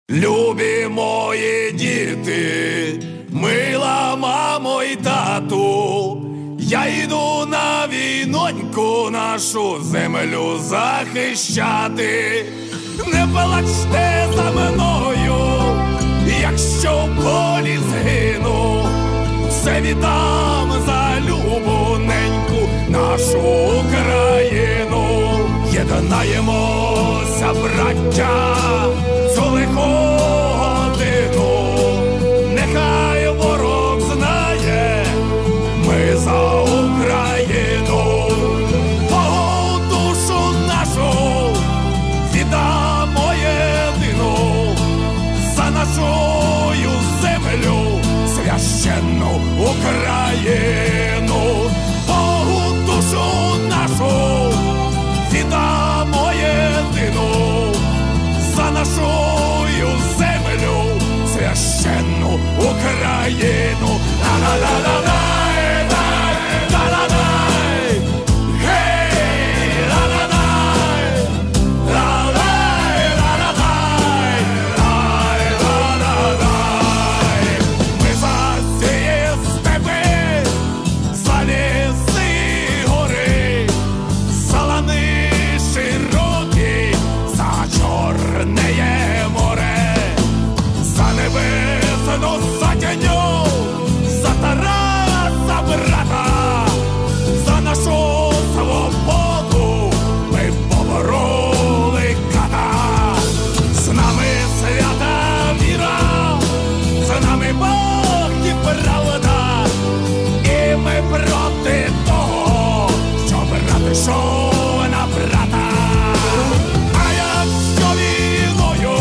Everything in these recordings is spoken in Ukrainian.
Любі мої діти, мила мамо і тату, я йду на війноньку нашу землю захищати. Не плачте за мною, якщо в полі згину, все віддам за любоненьку нашу Україну. Єднаємося, браття, цю лиху годину, нехай ворог знає, ми за Україну. Богу душу нашу віддамо єдину, за нашу землю священну Україну. Богу душу нашу віддамо єдину, за нашу землю священну Україну. Ла-ла-ла-ла-лай, ла-ла-лай, гей, ла-ла-лай, ла-лай, ла-ла-лай, лай, ла-ла-лай. Ми за ці степи, за ліси і гори, за лани широкі, за Чорне море, за небесну затяню, за Тараса брата, за нашу свободу ми побороли ката. З нами свята віра, з нами Бог і правда, і ми проти того, що брат ішов на брата. А якщо війною,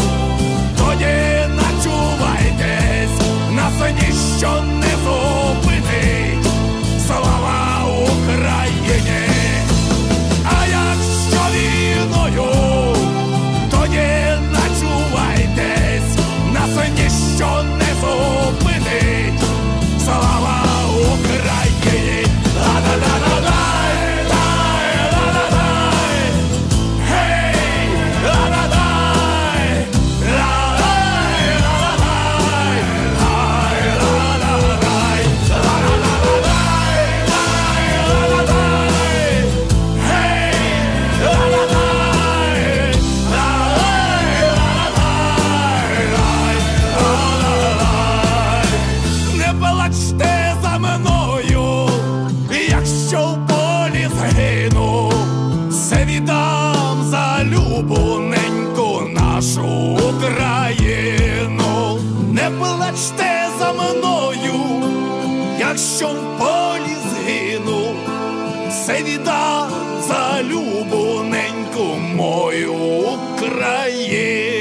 тоді начувайтесь, нас ніщо не зупинить. Слава Україні! А якщо війною, тоді начувайтесь, нас ніщо не зупинить. Слава Україні! Ла-ла-ла-ла-лай, лай, ла-ла-лай, гей, ла-ла-лай, ла-лай, ла-ла-лай, лай, ла-ла-лай, ла-ла-ла-лай, лай, ла-ла-лай, гей, ла-ла-лай, лай, ла-ла-лай, лай, ла-ла-лай. Не плачте за мною, якщо в полі згину, все віддам за любоненьку нашу Україну. Не плачте за мною, якщо в полі згину, все віддам за любоненьку мою Україну.